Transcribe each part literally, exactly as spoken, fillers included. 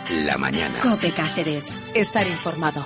la mañana. COPE Cáceres. Estar informado.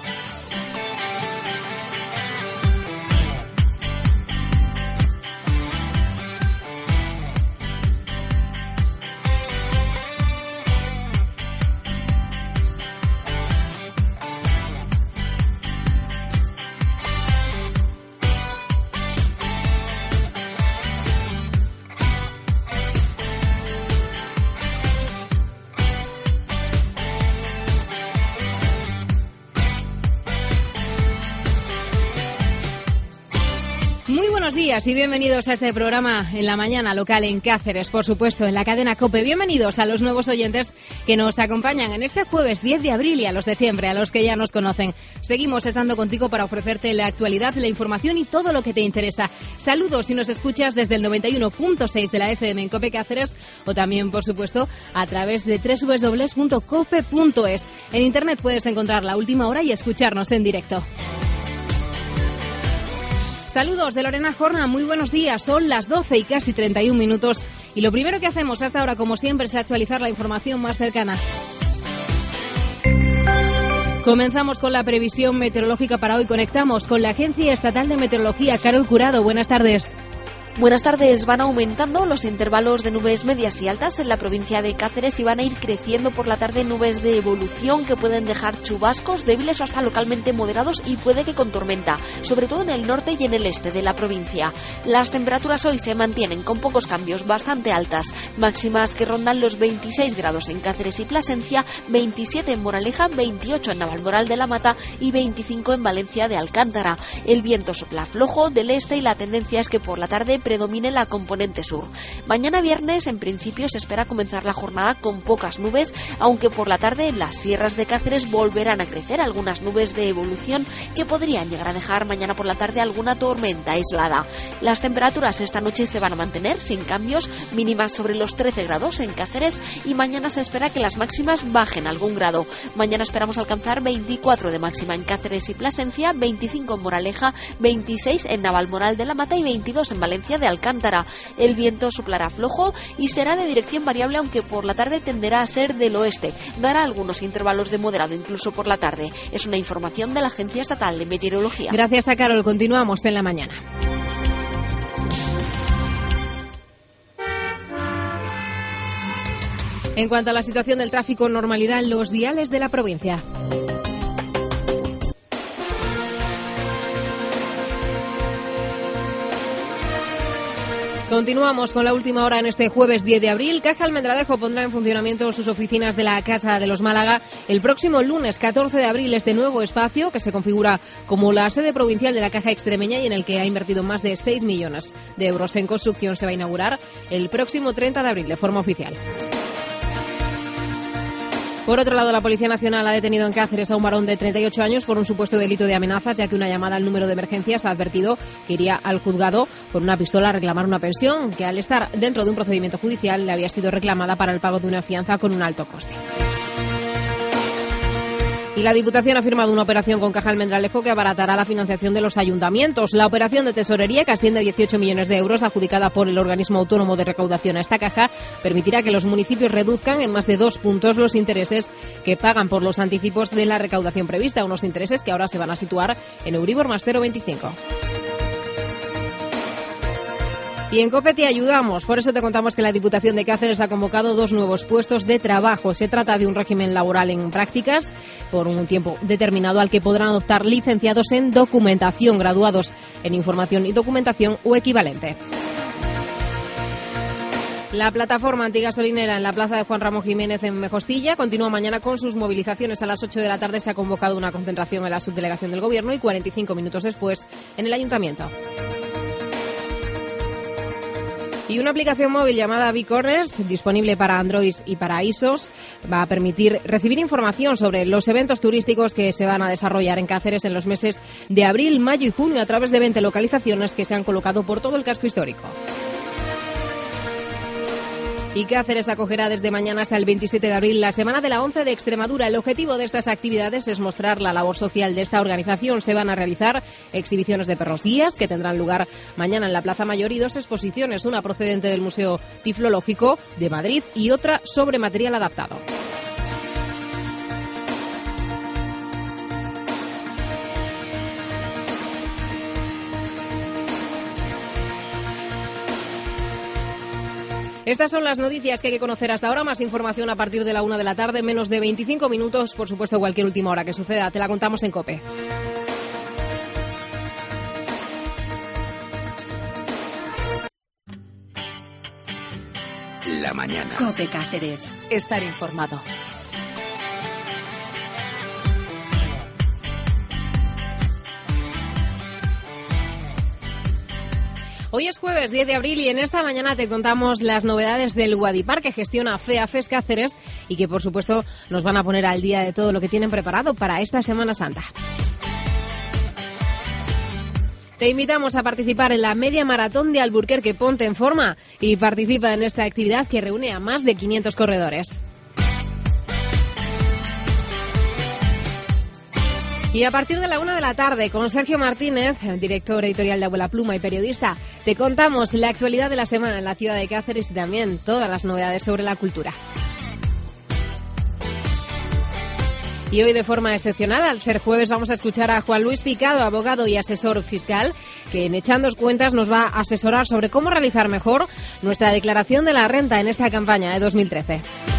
Buenos días y bienvenidos a este programa en la mañana local en Cáceres, por supuesto, en la cadena COPE. Bienvenidos a los nuevos oyentes que nos acompañan en este jueves diez de abril y a los de siempre, a los que ya nos conocen. Seguimos estando contigo para ofrecerte la actualidad, la información y todo lo que te interesa. Saludos si nos escuchas desde el noventa y uno punto seis de la F M en COPE Cáceres o también, por supuesto, a través de doble u doble u doble u punto cope punto es. En internet puedes encontrar la última hora y escucharnos en directo. Saludos de Lorena Jorna, muy buenos días, son las doce y casi treinta y un minutos y lo primero que hacemos hasta ahora, como siempre, es actualizar la información más cercana. Comenzamos con la previsión meteorológica para hoy, conectamos con la Agencia Estatal de Meteorología. Carol Curado, buenas tardes. Buenas tardes. Van aumentando los intervalos de nubes medias y altas en la provincia de Cáceres y van a ir creciendo por la tarde nubes de evolución que pueden dejar chubascos débiles o hasta localmente moderados y puede que con tormenta, sobre todo en el norte y en el este de la provincia. Las temperaturas hoy se mantienen con pocos cambios, bastante altas, máximas que rondan los veintiséis grados en Cáceres y Plasencia, veintisiete en Moraleja, veintiocho en Navalmoral de la Mata y veinticinco en Valencia de Alcántara. El viento sopla flojo del este y la tendencia es que por la tarde predomine la componente sur. Mañana viernes, en principio, se espera comenzar la jornada con pocas nubes, aunque por la tarde en las sierras de Cáceres volverán a crecer algunas nubes de evolución que podrían llegar a dejar mañana por la tarde alguna tormenta aislada. Las temperaturas esta noche se van a mantener sin cambios, mínimas sobre los trece grados en Cáceres y mañana se espera que las máximas bajen algún grado. Mañana esperamos alcanzar veinticuatro de máxima en Cáceres y Plasencia, veinticinco en Moraleja, veintiséis en Navalmoral de la Mata y veintidós en Valencia de Alcántara. El viento soplará flojo y será de dirección variable, aunque por la tarde tenderá a ser del oeste. Dará algunos intervalos de moderado incluso por la tarde. Es una información de la Agencia Estatal de Meteorología. Gracias a Carol. Continuamos en la mañana. En cuanto a la situación del tráfico, normalidad en los viales de la provincia. Continuamos con la última hora en este jueves diez de abril. Caja Almendralejo pondrá en funcionamiento sus oficinas de la Casa de los Málaga el próximo lunes catorce de abril. Este nuevo espacio, que se configura como la sede provincial de la Caja Extremeña y en el que ha invertido más de seis millones de euros en construcción, se va a inaugurar el próximo treinta de abril de forma oficial. Por otro lado, la Policía Nacional ha detenido en Cáceres a un varón de treinta y ocho años por un supuesto delito de amenazas, ya que una llamada al número de emergencias ha advertido que iría al juzgado con una pistola a reclamar una pensión, que al estar dentro de un procedimiento judicial le había sido reclamada para el pago de una fianza con un alto coste. Y la Diputación ha firmado una operación con Caja Almendralejo que abaratará la financiación de los ayuntamientos. La operación de tesorería, que asciende a dieciocho millones de euros, adjudicada por el organismo autónomo de recaudación a esta caja, permitirá que los municipios reduzcan en más de dos puntos los intereses que pagan por los anticipos de la recaudación prevista, unos intereses que ahora se van a situar en Euribor más cero coma veinticinco. Y en COPE te ayudamos, por eso te contamos que la Diputación de Cáceres ha convocado dos nuevos puestos de trabajo. Se trata de un régimen laboral en prácticas por un tiempo determinado al que podrán optar licenciados en documentación, graduados en información y documentación o equivalente. La plataforma antigasolinera en la plaza de Juan Ramón Jiménez en Mejostilla continúa mañana con sus movilizaciones. A las ocho de la tarde se ha convocado una concentración en la subdelegación del Gobierno y cuarenta y cinco minutos después en el Ayuntamiento. Y una aplicación móvil llamada B-Corners, disponible para Android y para iOS, va a permitir recibir información sobre los eventos turísticos que se van a desarrollar en Cáceres en los meses de abril, mayo y junio a través de veinte localizaciones que se han colocado por todo el casco histórico. Y Cáceres acogerá desde mañana hasta el veintisiete de abril la Semana de la Once de Extremadura. El objetivo de estas actividades es mostrar la labor social de esta organización. Se van a realizar exhibiciones de perros guías que tendrán lugar mañana en la Plaza Mayor y dos exposiciones, una procedente del Museo Tiflológico de Madrid y otra sobre material adaptado. Estas son las noticias que hay que conocer hasta ahora. Más información a partir de la una de la tarde, menos de veinticinco minutos. Por supuesto, cualquier última hora que suceda, te la contamos en COPE. La mañana. COPE Cáceres. Estar informado. Hoy es jueves diez de abril y en esta mañana te contamos las novedades del Guadipar que gestiona FEAFES Cáceres y que por supuesto nos van a poner al día de todo lo que tienen preparado para esta Semana Santa. Te invitamos a participar en la media maratón de Alburquerque. Ponte en forma y participa en esta actividad que reúne a más de quinientos corredores. Y a partir de la una de la tarde, con Sergio Martínez, director editorial de Abuela Pluma y periodista, te contamos la actualidad de la semana en la ciudad de Cáceres y también todas las novedades sobre la cultura. Y hoy, de forma excepcional, al ser jueves, vamos a escuchar a Juan Luis Picado, abogado y asesor fiscal, que en Echando Cuentas nos va a asesorar sobre cómo realizar mejor nuestra declaración de la renta en esta campaña de dos mil trece.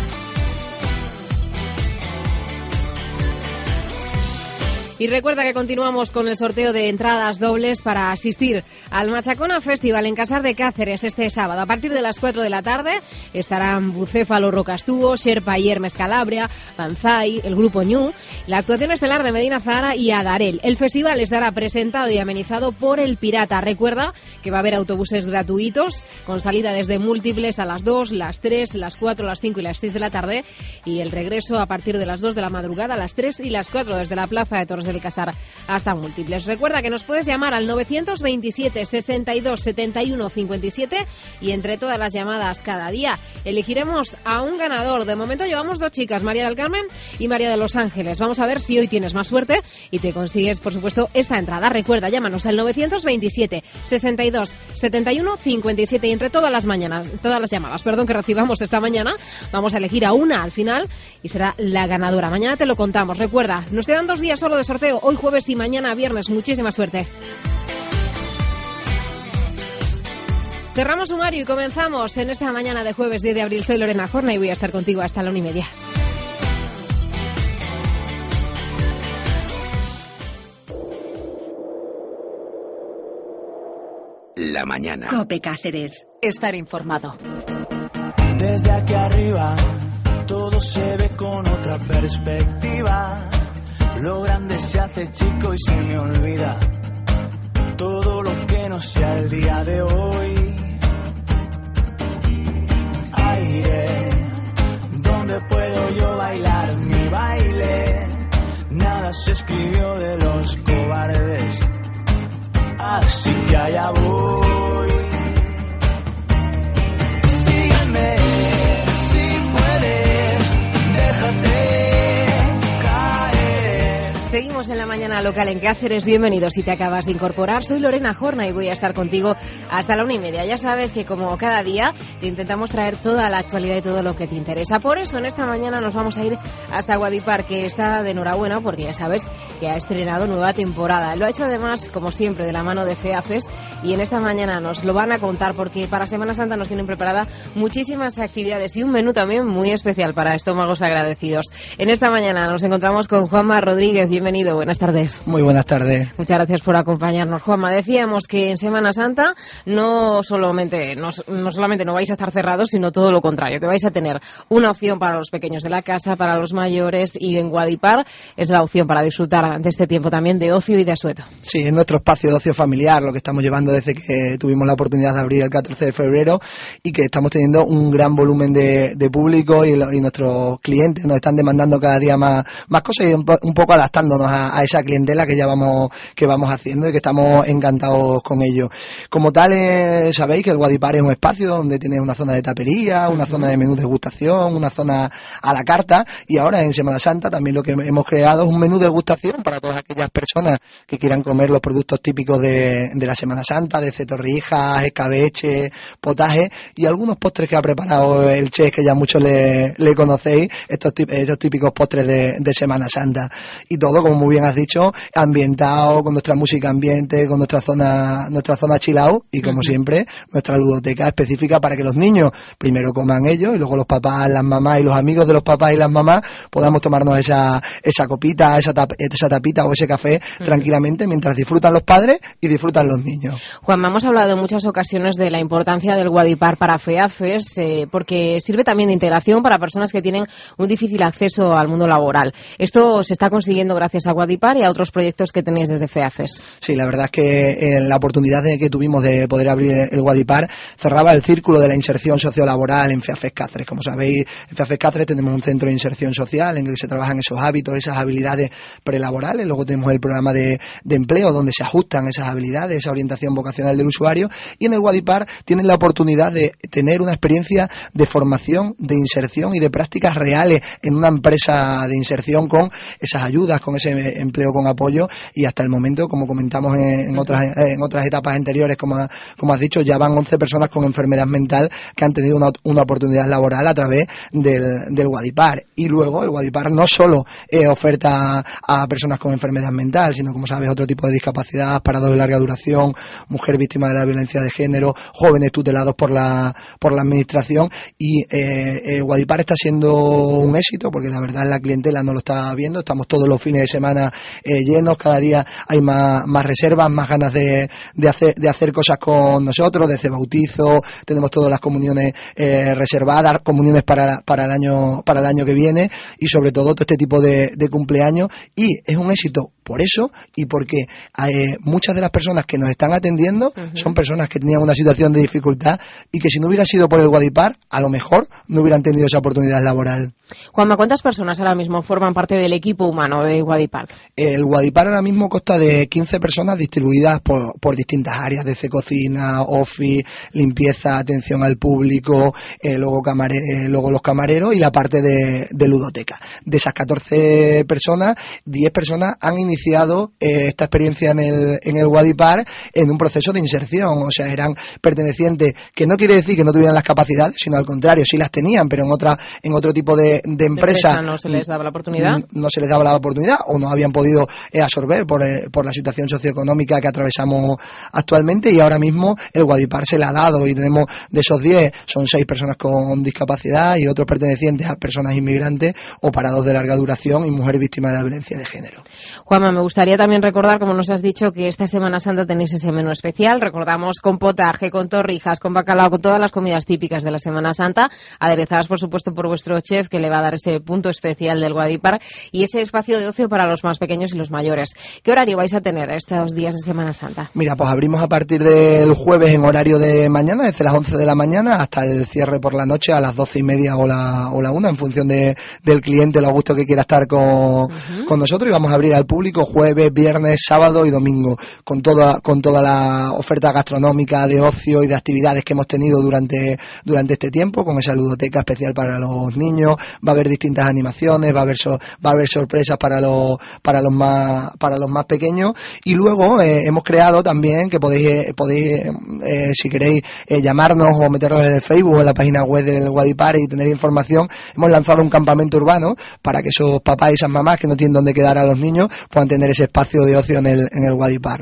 Y recuerda que continuamos con el sorteo de entradas dobles para asistir al Machacona Festival en Casar de Cáceres este sábado. A partir de las cuatro de la tarde estarán Bucéfalo Rocastuvo, Sherpa y Hermes Calabria, Banzai, el grupo Ñu, la actuación estelar de Medina Zahara y Adarel. El festival estará presentado y amenizado por El Pirata. Recuerda que va a haber autobuses gratuitos con salida desde múltiples a las dos, las tres, las cuatro, las cinco y las seis de la tarde y el regreso a partir de las dos de la madrugada a las tres y las cuatro desde la Plaza de Torres del Casar hasta múltiples. Recuerda que nos puedes llamar al novecientos veintisiete, sesenta y dos, setenta y uno, cincuenta y siete y entre todas las llamadas cada día elegiremos a un ganador. De momento llevamos dos chicas, María del Carmen y María de los Ángeles. Vamos a ver si hoy tienes más suerte y te consigues, por supuesto, esa entrada. Recuerda, llámanos al novecientos veintisiete, sesenta y dos, setenta y uno, cincuenta y siete y entre todas las mañanas, todas las llamadas, perdón, que recibamos esta mañana, vamos a elegir a una al final y será la ganadora. Mañana te lo contamos. Recuerda, nos quedan dos días solo de sorteo. Hoy jueves y mañana viernes. Muchísima suerte. Cerramos sumario y comenzamos en esta mañana de jueves diez de abril. Soy Lorena Jorna y voy a estar contigo hasta la una y media. La mañana. COPE Cáceres. Estar informado. Desde aquí arriba todo se ve con otra perspectiva. Lo grande se hace chico y se me olvida todo lo que no sea el día de hoy. Aire, donde puedo yo bailar mi baile. Nada se escribió de los cobardes, así que allá voy. Sígueme, si puedes, déjate. Seguimos en la mañana local en Cáceres. Bienvenidos si te acabas de incorporar. Soy Lorena Jorna y voy a estar contigo hasta la una y media. Ya sabes que como cada día te intentamos traer toda la actualidad y todo lo que te interesa. Por eso en esta mañana nos vamos a ir hasta Guadipar, que está de enhorabuena porque ya sabes que ha estrenado nueva temporada. Lo ha hecho además, como siempre, de la mano de FEAFES y en esta mañana nos lo van a contar porque para Semana Santa nos tienen preparada muchísimas actividades y un menú también muy especial para estómagos agradecidos. En esta mañana nos encontramos con Juanma Rodríguez. Bienvenido, buenas tardes. Muy buenas tardes. Muchas gracias por acompañarnos, Juanma. Decíamos que en Semana Santa no solamente no, no solamente no vais a estar cerrados, sino todo lo contrario, que vais a tener una opción para los pequeños de la casa, para los mayores, y en Guadipar es la opción para disfrutar de este tiempo también de ocio y de asueto. Sí, es nuestro espacio de ocio familiar, lo que estamos llevando desde que tuvimos la oportunidad de abrir el catorce de febrero y que estamos teniendo un gran volumen de, de público y, lo, y nuestros clientes nos están demandando cada día más, más cosas y un, un poco adaptándonos a, a esa clientela que ya vamos que vamos haciendo y que estamos encantados con ello. Como tal, eh, sabéis que el Guadipar es un espacio donde tiene una zona de tapería, una zona de menú de degustación, una zona a la carta, y ahora en Semana Santa también lo que hemos creado es un menú de degustación para todas aquellas personas que quieran comer los productos típicos de, de la Semana Santa, de torrijas, escabeche, potaje y algunos postres que ha preparado el chef que ya muchos le, le conocéis, estos, estos típicos postres de, de Semana Santa. Y todo, como muy bien has dicho, dicho, ambientado, con nuestra música ambiente, con nuestra zona, nuestra zona chill out y como uh-huh. siempre, nuestra ludoteca específica para que los niños primero coman ellos y luego los papás, las mamás y los amigos de los papás y las mamás podamos tomarnos esa, esa copita, esa, tap, esa tapita o ese café uh-huh. tranquilamente mientras disfrutan los padres y disfrutan los niños. Juanma, hemos hablado en muchas ocasiones de la importancia del Guadipar para FEAFES, eh, porque sirve también de integración para personas que tienen un difícil acceso al mundo laboral. Esto se está consiguiendo gracias a Guadipar y a otros proyectos que tenéis desde FEAFES. Sí, la verdad es que eh, la oportunidad de que tuvimos de poder abrir el Guadipar cerraba el círculo de la inserción sociolaboral en FEAFES Cáceres. Como sabéis, en FEAFES Cáceres tenemos un centro de inserción social en el que se trabajan esos hábitos, esas habilidades prelaborales. Luego tenemos el programa de, de empleo donde se ajustan esas habilidades, esa orientación vocacional del usuario. Y en el Guadipar tienen la oportunidad de tener una experiencia de formación, de inserción y de prácticas reales en una empresa de inserción con esas ayudas, con ese empleo con apoyo. Y hasta el momento, como comentamos en, en otras en otras etapas anteriores, como, como has dicho, ya van once personas con enfermedad mental que han tenido una, una oportunidad laboral a través del, del Guadipar. Y luego el Guadipar no solo eh, oferta a personas con enfermedad mental, sino, como sabes, otro tipo de discapacidad, parados de larga duración, mujer víctima de la violencia de género, jóvenes tutelados por la por la administración. Y eh, eh, Guadipar está siendo un éxito porque la verdad la clientela no lo está viendo. Estamos todos los fines de semana eh, llenos, cada día hay más, más reservas, más ganas de, de hacer de hacer cosas con nosotros, de hacer bautizo, tenemos todas las comuniones eh, reservadas, comuniones para, para el año para el año que viene y sobre todo todo este tipo de, de cumpleaños. Y es un éxito por eso y porque eh, muchas de las personas que nos están atendiendo uh-huh. son personas que tenían una situación de dificultad y que si no hubiera sido por el Guadipar, a lo mejor no hubieran tenido esa oportunidad laboral. Juanma, ¿cuántas personas ahora mismo forman parte del equipo humano de Guadipar? El Guadipar ahora mismo consta de quince personas distribuidas por, por distintas áreas, desde cocina, office, limpieza, atención al público, eh, luego, camare, eh, luego los camareros y la parte de, de ludoteca. De esas catorce personas, diez personas han iniciado eh, esta experiencia en el, en el Guadipar en un proceso de inserción, o sea, eran pertenecientes, que no quiere decir que no tuvieran las capacidades, sino al contrario, sí las tenían, pero en otra en otro tipo de, de empresa, empresa no se les daba la oportunidad, no, no se les daba la oportunidad o no habían podido eh, absorber por, eh, por la situación socioeconómica que atravesamos actualmente, y ahora mismo el Guadipar se le ha dado y tenemos de esos diez, son seis personas con discapacidad y otros pertenecientes a personas inmigrantes o parados de larga duración y mujeres víctimas de la violencia de género. Juanma, me gustaría también recordar, como nos has dicho, que esta Semana Santa tenéis ese menú especial. Recordamos con potaje, con torrijas, con bacalao, con todas las comidas típicas de la Semana Santa, aderezadas, por supuesto, por vuestro chef, que le va a dar ese punto especial del Guadipar y ese espacio de ocio para los más pequeños y los mayores. ¿Qué horario vais a tener estos días de Semana Santa? Mira, pues abrimos a partir del jueves en horario de mañana, desde las once de la mañana hasta el cierre por la noche a las doce y media o la, o la una, en función de, del cliente, lo gusto que quiera estar con, uh-huh. con nosotros, y vamos a abrir al público jueves, viernes, sábado y domingo, con toda, con toda la oferta gastronómica de ocio y de actividades que hemos tenido durante, durante este tiempo, con esa ludoteca especial para los niños. Va a haber distintas animaciones, va a haber, so, va a haber sorpresas para los, para los más, para los más pequeños, y luego eh, hemos creado también, que podéis, podéis eh, si queréis eh, llamarnos o meternos en el Facebook o en la página web del Guadipar y tener información, hemos lanzado un campamento urbano para que esos papás y esas mamás que no tienen dónde quedar a los niños puedan tener ese espacio de ocio en el, en el Guadipar.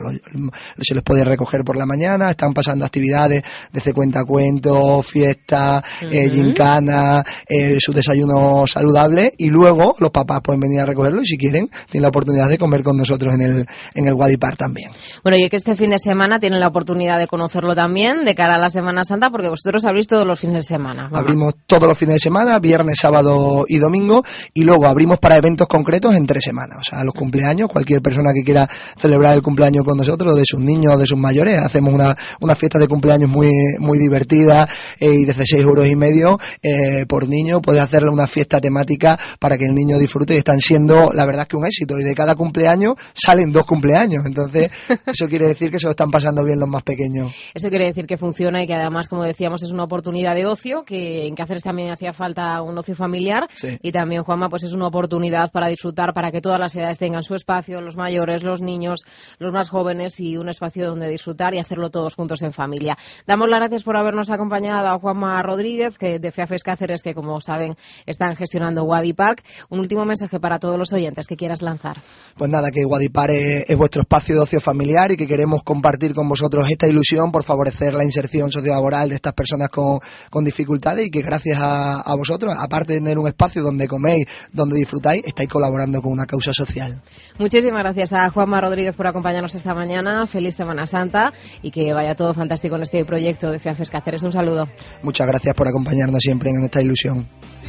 Se les puede recoger por la mañana, están pasando actividades desde cuentacuentos, fiestas, uh-huh. eh, gincana, eh, su desayuno saludable, y luego los papás pueden venir a recogerlo y si quieren tienen la oportunidad de comer con nosotros en el, en el Guadipar también. Bueno, y que este fin de semana tienen la oportunidad de conocerlo también de cara a la Semana Santa, porque vosotros abrís todos los fines de semana. Mamá. Abrimos todos los fines de semana, viernes, sábado y domingo, y luego abrimos para eventos concretos en tres semanas, o sea, los cumpleaños, cualquier persona que quiera celebrar el cumpleaños con nosotros, de sus niños o de sus mayores, hacemos una, una fiesta de cumpleaños muy, muy divertida eh, y desde seis euros y medio eh, por niño, puedes hacerle una fiesta temática para que el niño disfrute, y están siendo, la verdad, es que un éxito, y de cada cumpleaños salen dos cumpleaños, entonces eso quiere decir que se lo están pasando bien los más pequeños. Eso quiere decir que funciona y que además, como decíamos, es una oportunidad de ocio, que en Cáceres también hacía falta un ocio familiar, sí. Y también, Juanma, pues es una oportunidad para disfrutar, para que todas las edades tengan su espacio espacio, los mayores, los niños, los más jóvenes y un espacio donde disfrutar y hacerlo todos juntos en familia. Damos las gracias por habernos acompañado a Juanma Rodríguez, que de FEAFES Cáceres, que como saben están gestionando Wadi Park. Un último mensaje para todos los oyentes que quieras lanzar. Pues nada, que Wadi Park es, es vuestro espacio de ocio familiar y que queremos compartir con vosotros esta ilusión por favorecer la inserción sociolaboral de estas personas con, con dificultades, y que gracias a, a vosotros, aparte de tener un espacio donde coméis, donde disfrutáis, estáis colaborando con una causa social. Muchísimas gracias a Juanma Rodríguez por acompañarnos esta mañana. Feliz Semana Santa y que vaya todo fantástico en este proyecto de FEAFES Cáceres. Un saludo. Muchas gracias por acompañarnos siempre en esta ilusión.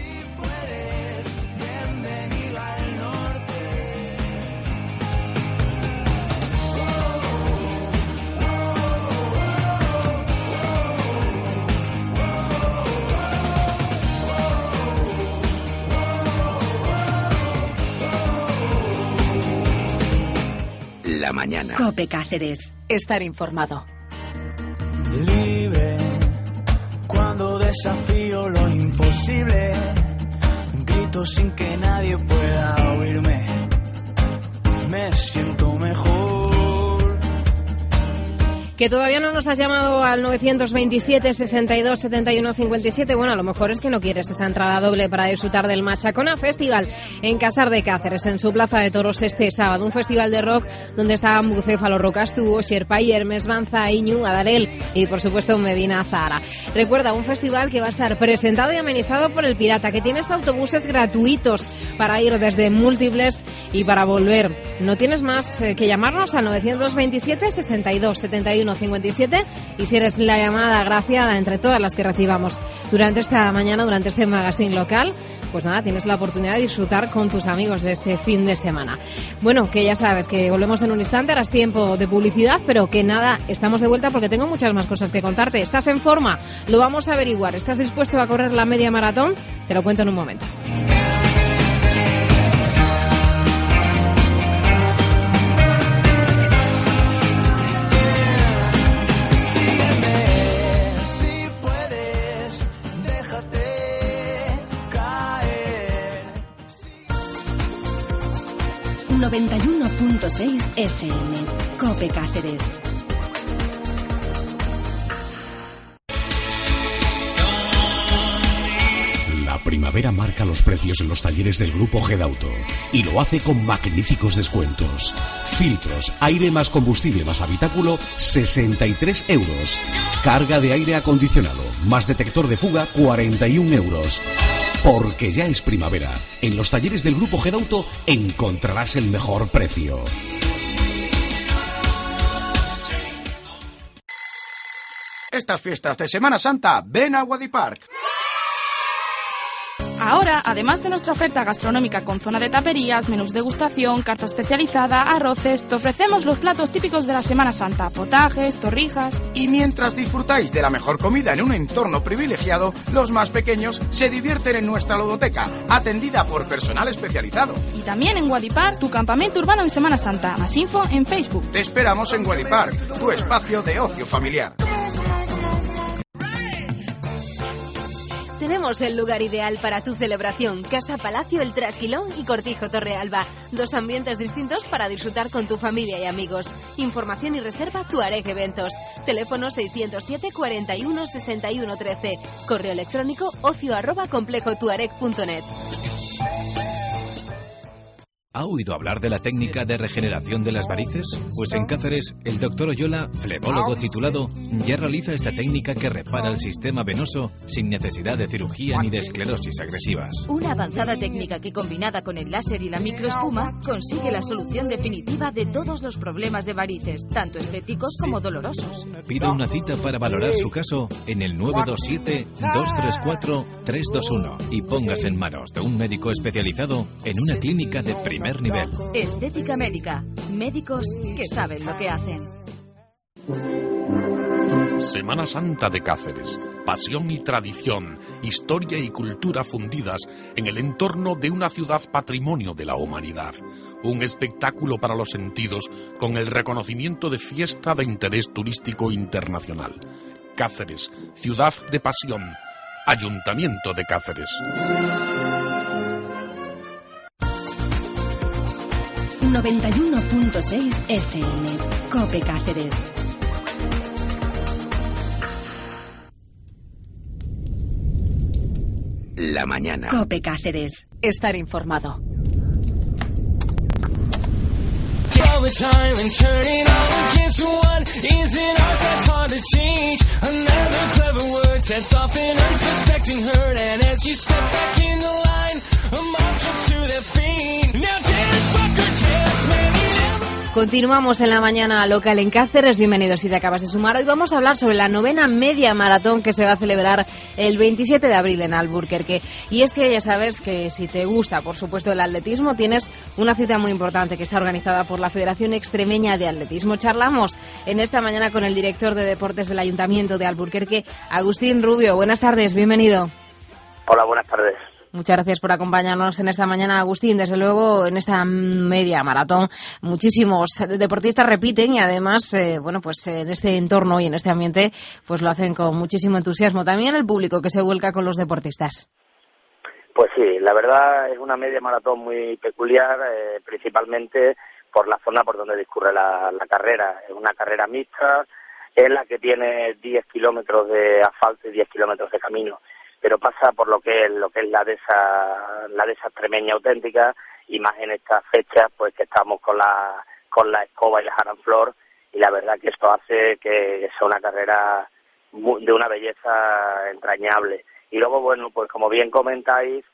La mañana. COPE Cáceres. Estar informado. Libre, cuando desafío lo imposible, grito sin que nadie pueda oírme, me siento mejor. Que todavía no nos has llamado al novecientos veintisiete, sesenta y dos, setenta y uno, cincuenta y siete. Bueno, a lo mejor es que no quieres esa entrada doble para disfrutar del Machacona Festival en Casar de Cáceres, en su plaza de toros este sábado. Un festival de rock donde estaban Bucéfalo, Rocastuvo, Sherpa, Hermes, Banza, Iñu, Adarel y por supuesto Medina Zahara. Recuerda, un festival que va a estar presentado y amenizado por El Pirata, que tienes autobuses gratuitos para ir desde múltiples y para volver. No tienes más que llamarnos al novecientos veintisiete, sesenta y dos, setenta y uno, cincuenta y siete, y si eres la llamada agraciada entre todas las que recibamos durante esta mañana, durante este magazine local, pues nada, tienes la oportunidad de disfrutar con tus amigos de este fin de semana. Bueno, que ya sabes que volvemos en un instante, ahora es tiempo de publicidad, pero que nada, estamos de vuelta porque tengo muchas más cosas que contarte. ¿Estás en forma? Lo vamos a averiguar. ¿Estás dispuesto a correr la media maratón? Te lo cuento en un momento. noventa y uno punto seis F M. COPE Cáceres. La primavera marca los precios en los talleres del Grupo Gedauto y lo hace con magníficos descuentos. Filtros, aire más combustible más habitáculo, sesenta y tres euros. Carga de aire acondicionado más detector de fuga, cuarenta y un euros. Porque ya es primavera. En los talleres del Grupo Gedauto encontrarás el mejor precio. Estas fiestas de Semana Santa, ven a Wadi Park. Ahora, además de nuestra oferta gastronómica con zona de taperías, menús degustación, carta especializada, arroces, te ofrecemos los platos típicos de la Semana Santa, potajes, torrijas. Y mientras disfrutáis de la mejor comida en un entorno privilegiado, los más pequeños se divierten en nuestra ludoteca, atendida por personal especializado. Y también en Wadi Park, tu campamento urbano en Semana Santa. Más info en Facebook. Te esperamos en Wadi Park, tu espacio de ocio familiar. Tenemos el lugar ideal para tu celebración. Casa Palacio El Trasquilón y Cortijo Torrealba. Dos ambientes distintos para disfrutar con tu familia y amigos. Información y reserva Tuareg Eventos. Teléfono seiscientos siete, cuarenta y uno, sesenta y uno, trece. Correo electrónico ocio arroba complejotuareg punto net. ¿Ha oído hablar de la técnica de regeneración de las varices? Pues en Cáceres, el doctor Oyola, flebólogo titulado, ya realiza esta técnica que repara el sistema venoso sin necesidad de cirugía ni de esclerosis agresivas. Una avanzada técnica que, combinada con el láser y la microespuma, consigue la solución definitiva de todos los problemas de varices, tanto estéticos como dolorosos. Pida una cita para valorar su caso en el nueve dos siete, dos tres cuatro, tres dos uno y póngase en manos de un médico especializado en una clínica de primer nivel. Estética médica. Médicos que saben lo que hacen. Semana Santa de Cáceres. Pasión y tradición, historia y cultura fundidas en el entorno de una ciudad patrimonio de la humanidad. Un espectáculo para los sentidos con el reconocimiento de fiesta de interés turístico internacional. Cáceres, ciudad de pasión. Ayuntamiento de Cáceres. noventa y uno punto seis F M. COPE Cáceres. La mañana. COPE Cáceres. Estar informado. Continuamos en la mañana local en Cáceres. Bienvenidos si te acabas de sumar. Hoy vamos a hablar sobre la novena media maratón que se va a celebrar el veintisiete de abril en Alburquerque. Y es que ya sabes que si te gusta, por supuesto, el atletismo, tienes una cita muy importante que está organizada por la Federación Extremeña de Atletismo. Charlamos en esta mañana con el director de deportes del Ayuntamiento de Alburquerque, Agustín Rubio. Buenas tardes, bienvenido. Hola, buenas tardes. Muchas gracias por acompañarnos en esta mañana, Agustín. Desde luego, en esta media maratón, muchísimos deportistas repiten y además, eh, bueno, pues en este entorno y en este ambiente, pues lo hacen con muchísimo entusiasmo. También el público que se vuelca con los deportistas. Pues sí, la verdad es una media maratón muy peculiar, eh, principalmente por la zona por donde discurre la, la carrera. Es una carrera mixta, es la que tiene diez kilómetros de asfalto y diez kilómetros de camino, pero pasa por lo que es lo que es la dehesa la dehesa extremeña auténtica, y más en estas fechas pues que estamos con la con la escoba y la jaranflor, y la verdad que esto hace que sea una carrera muy, de una belleza entrañable. Y luego, bueno, pues como bien comentáis,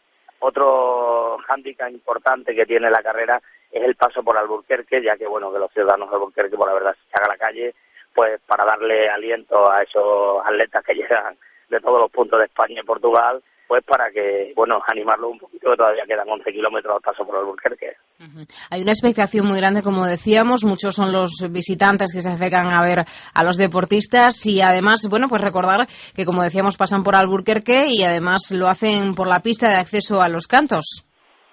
otro hándicap importante que tiene la carrera es el paso por Alburquerque, ya que bueno, que los ciudadanos de Alburquerque por la verdad se hagan a la calle pues para darle aliento a esos atletas que llegan de todos los puntos de España y Portugal, pues para que, bueno, animarlo un poquito, que todavía quedan once kilómetros al paso por Alburquerque. Uh-huh. Hay una expectación muy grande, como decíamos, muchos son los visitantes que se acercan a ver a los deportistas y además, bueno, pues recordar que, como decíamos, pasan por Alburquerque y además lo hacen por la pista de acceso a los cantos.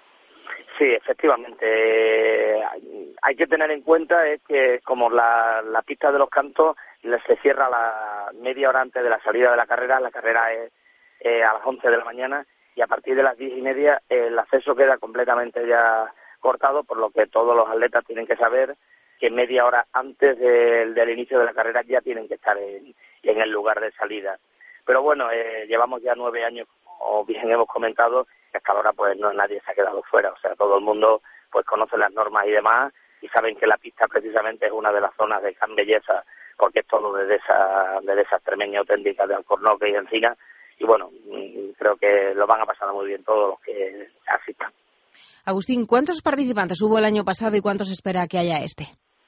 Sí, efectivamente. Hay que tener en cuenta es que como la, la pista de los cantos se cierra la media hora antes de la salida de la carrera, la carrera es eh, a las once de la mañana, y a partir de las diez y media eh, el acceso queda completamente ya cortado, por lo que todos los atletas tienen que saber que media hora antes de, del inicio de la carrera ya tienen que estar en, en el lugar de salida. Pero bueno, eh, llevamos ya nueve años, como bien hemos comentado, que hasta ahora pues no nadie se ha quedado fuera, o sea, todo el mundo pues conoce las normas y demás, y saben que la pista precisamente es una de las zonas de gran belleza, porque es todo desde esa, desde esa extremeña auténtica de Alcornoque y Encina, y bueno, creo que lo van a pasar muy bien todos los que asistan. Agustín, ¿cuántos participantes hubo el año pasado y cuántos espera que haya este?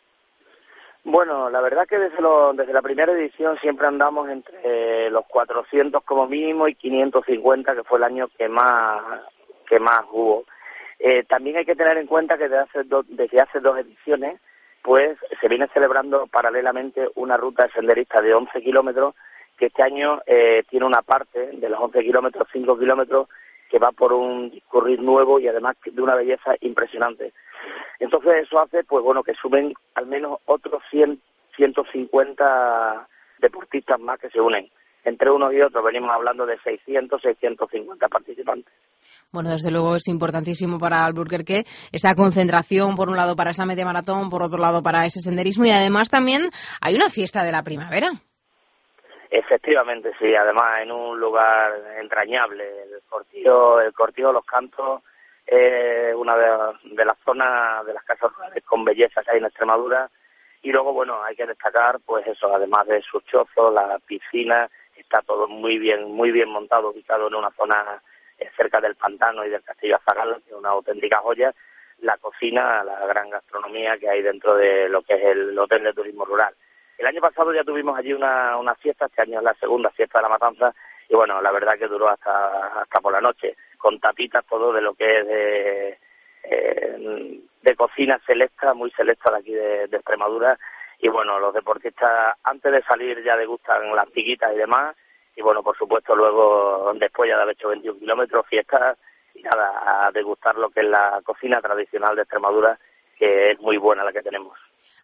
Bueno, la verdad que desde, lo, desde la primera edición siempre andamos entre los cuatrocientos como mínimo y quinientos cincuenta, que fue el año que más que más hubo. Eh, también hay que tener en cuenta que desde hace, do, desde hace dos ediciones pues se viene celebrando paralelamente una ruta de senderista de once kilómetros, que este año eh, tiene una parte de los once kilómetros, cinco kilómetros, que va por un discurrir nuevo y además de una belleza impresionante. Entonces eso hace, pues bueno, que suben al menos otros cien, ciento cincuenta deportistas más que se unen. Entre unos y otros venimos hablando de seiscientos, seiscientos cincuenta participantes. Bueno, desde luego es importantísimo para Alburquerque esa concentración, por un lado para esa media maratón, por otro lado para ese senderismo, y además también hay una fiesta de la primavera. Efectivamente, sí, además en un lugar entrañable. El Cortijo, el Cortijo Los Cantos es una de, de las zonas de las casas rurales con belleza que hay en Extremadura, y luego, bueno, hay que destacar, pues eso, además de sus chozos, la piscina, está todo muy bien, muy bien montado, ubicado en una zona cerca del pantano y del Castillo Azagala, que es una auténtica joya, la cocina, la gran gastronomía que hay dentro de lo que es el Hotel de Turismo Rural. El año pasado ya tuvimos allí una, una fiesta, este año es la segunda fiesta de la matanza, y bueno, la verdad que duró hasta hasta por la noche, con tapitas todo de lo que es de, eh, de cocina selecta, muy selecta de aquí de, de Extremadura, y bueno, los deportistas antes de salir ya degustan las tiguitas y demás, y bueno, por supuesto luego, después ya de haber hecho veintiún kilómetros, fiestas, y nada, a degustar lo que es la cocina tradicional de Extremadura, que es muy buena la que tenemos.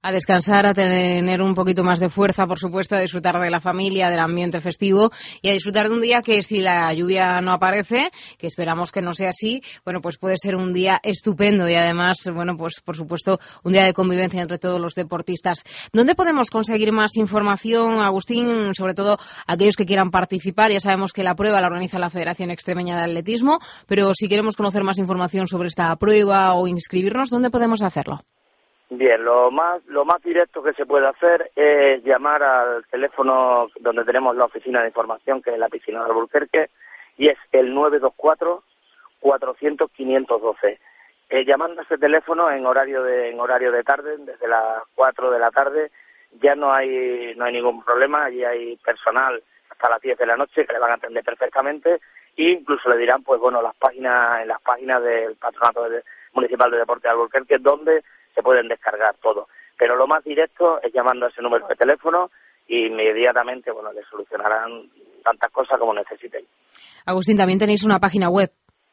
A descansar, a tener un poquito más de fuerza, por supuesto, a disfrutar de la familia, del ambiente festivo y a disfrutar de un día que, si la lluvia no aparece, que esperamos que no sea así, bueno, pues puede ser un día estupendo y además, bueno, pues por supuesto, un día de convivencia entre todos los deportistas. ¿Dónde podemos conseguir más información, Agustín? Sobre todo aquellos que quieran participar. Ya sabemos que la prueba la organiza la Federación Extremeña de Atletismo, pero si queremos conocer más información sobre esta prueba o inscribirnos, ¿dónde podemos hacerlo? Bien, lo más lo más directo que se puede hacer es llamar al teléfono donde tenemos la oficina de información, que es la piscina de Alburquerque, y es el nueve dos cuatro, cuatrocientos, quinientos doce. Eh, llamando a ese teléfono en horario de en horario de tarde, desde las cuatro de la tarde, ya no hay no hay ningún problema. Allí hay personal hasta las diez de la noche que le van a atender perfectamente, e incluso le dirán, pues bueno, las páginas en las páginas del Patronato de, Municipal de Deporte de Alburquerque, donde se pueden descargar todo. Pero lo más directo es llamando a ese número de teléfono y inmediatamente, bueno, les solucionarán tantas cosas como necesiten. Agustín, también tenéis una página web.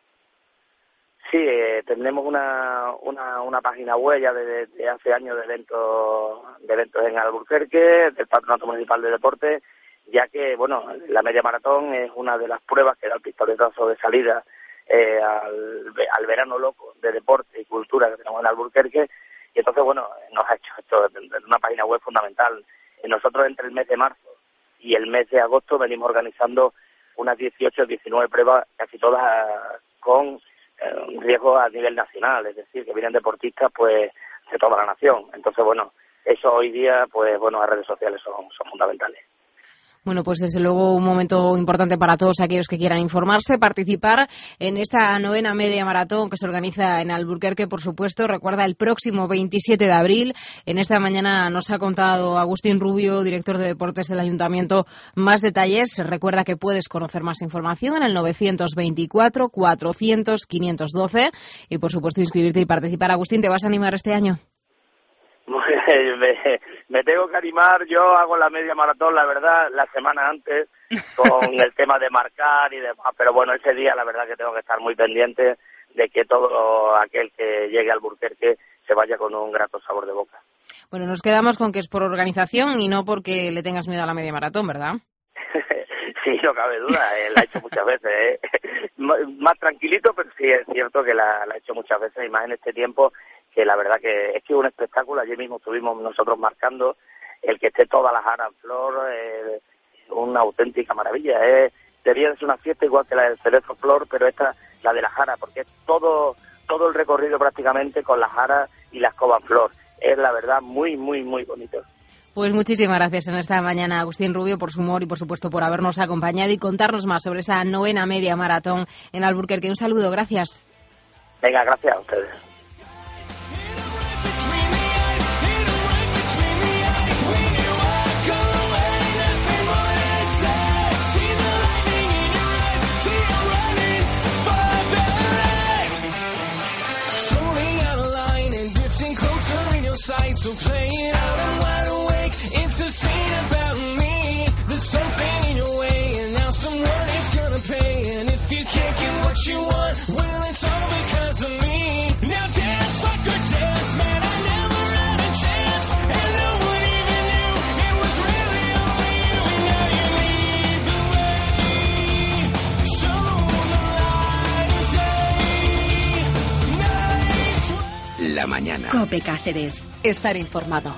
Sí, eh, tenemos una, una una página web ya de, de hace años de eventos de eventos en Alburquerque, del Patronato Municipal de Deporte, ya que, bueno, la media maratón es una de las pruebas que da el pistoletazo de salida eh, al, al verano loco de deporte y cultura que tenemos en Alburquerque. Y entonces, bueno, nos ha hecho esto de una página web fundamental. Y nosotros, entre el mes de marzo y el mes de agosto, venimos organizando unas dieciocho, diecinueve pruebas, casi todas con eh, riesgo a nivel nacional, es decir, que vienen deportistas pues de toda la nación. Entonces, bueno, eso hoy día, pues bueno, las redes sociales son, son fundamentales. Bueno, pues desde luego un momento importante para todos aquellos que quieran informarse, participar en esta novena media maratón que se organiza en Alburquerque, por supuesto. Recuerda, el próximo veintisiete de abril. En esta mañana nos ha contado Agustín Rubio, director de deportes del Ayuntamiento, más detalles. Recuerda que puedes conocer más información en el nueve dos cuatro, cuatrocientos, quinientos doce y, por supuesto, inscribirte y participar. Agustín, ¿te vas a animar este año? me, me tengo que animar. Yo hago la media maratón, la verdad, la semana antes, con el tema de marcar y demás, pero bueno, ese día la verdad que tengo que estar muy pendiente de que todo aquel que llegue al Alburquerque se vaya con un grato sabor de boca. Bueno, nos quedamos con que es por organización y no porque le tengas miedo a la media maratón, ¿verdad? Sí, no cabe duda, eh, la he hecho muchas veces, ¿eh? Más tranquilito, pero sí es cierto que la, la he hecho muchas veces, y más en este tiempo, que la verdad que es que es un espectáculo. Ayer mismo estuvimos nosotros marcando el que esté toda la jara en flor, eh, una auténtica maravilla. Eh. Debería de ser una fiesta igual que la del Cerebro Flor, pero esta, la de la jara, porque es todo todo el recorrido prácticamente con la jara y la escoba en flor. Es la verdad muy, muy, muy bonito. Pues muchísimas gracias en esta mañana, Agustín Rubio, por su humor y, por supuesto, por habernos acompañado y contarnos más sobre esa novena media maratón en Alburquerque. Un saludo, gracias. Venga, gracias a ustedes. So play it out, I'm wide awake, entertain about me. There's something in your way, and now someone is gonna pay. And if you can't get what you want, well, it's all because of me. Now dance, fuck or dance, man, I never had a chance. And no one even knew it was really only you. And now you lead the way, show the light of day. Nice. La mañana. COPE Cáceres. Estar informado.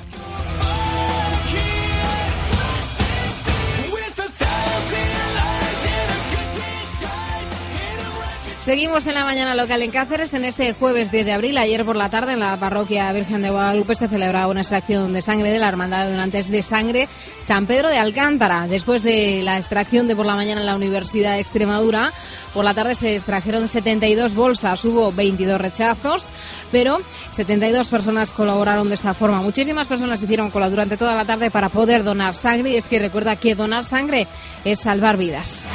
Seguimos en la mañana local en Cáceres en este jueves diez de abril. Ayer por la tarde en la parroquia Virgen de Guadalupe se celebraba una extracción de sangre de la Hermandad de Donantes de Sangre San Pedro de Alcántara. Después de la extracción de por la mañana en la Universidad de Extremadura, por la tarde se extrajeron setenta y dos bolsas, hubo veintidós rechazos, pero setenta y dos personas colaboraron de esta forma. Muchísimas personas hicieron cola durante toda la tarde para poder donar sangre, y es que recuerda que donar sangre es salvar vidas.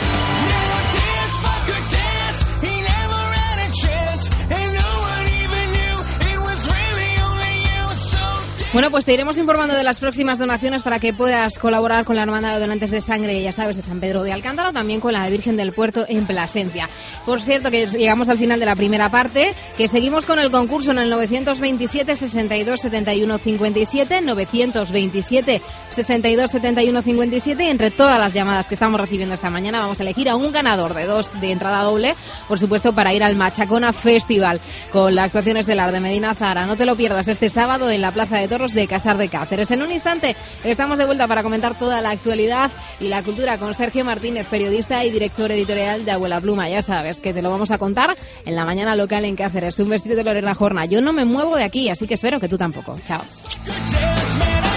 Bueno, pues te iremos informando de las próximas donaciones para que puedas colaborar con la Hermandad de Donantes de Sangre, ya sabes, de San Pedro de Alcántara, o también con la de Virgen del Puerto en Plasencia. Por cierto, que llegamos al final de la primera parte, que seguimos con el concurso en el novecientos veintisiete, sesenta y dos, setenta y uno, cincuenta y siete, novecientos veintisiete, sesenta y dos, setenta y uno, cincuenta y siete, y entre todas las llamadas que estamos recibiendo esta mañana vamos a elegir a un ganador de dos de entrada doble, por supuesto, para ir al Machacona Festival con la actuación estelar de Medina Zahara. No te lo pierdas este sábado en la Plaza de Toros de Casar de Cáceres. En un instante estamos de vuelta para comentar toda la actualidad y la cultura con Sergio Martínez, periodista y director editorial de Abuela Pluma. Ya sabes que te lo vamos a contar en la mañana local en Cáceres. Un vestido de Lorena Jorna. Yo no me muevo de aquí, así que espero que tú tampoco. Chao.